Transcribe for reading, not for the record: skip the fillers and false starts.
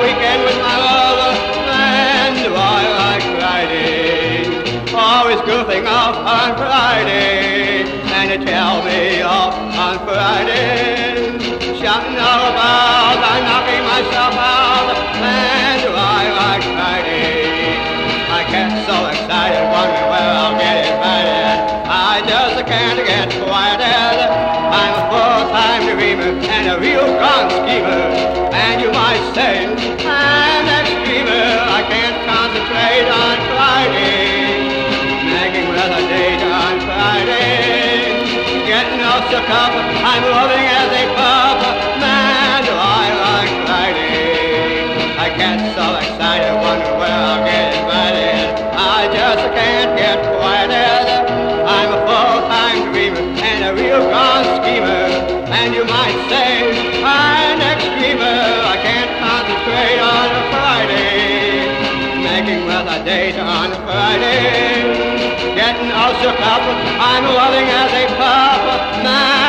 weekend with my lover, man, do I like Friday. Always goofing off on Friday, and you tell me off on Friday. Shouting all about, I'm knocking myself out, man, do I like Friday. I get so excited, wondering where I'll get invited. I just can't get quieted. I'm a full-time dreamer and a real gone schemer. And you might say, I'm an dreamer. I can't concentrate on Friday. Nagging with a date on Friday. Getting all shook up, I'm loving as a pup. Man, do I like Friday. I get so excited, wondering where I'll get invited. I just can't get quieted. I'm a full-time dreamer and a real gone schemer. And you might say, I'm an ex-dreamer. I can't concentrate on a Friday. Making with a date on a Friday. Getting all shook up, I'm loving as a pup. Man,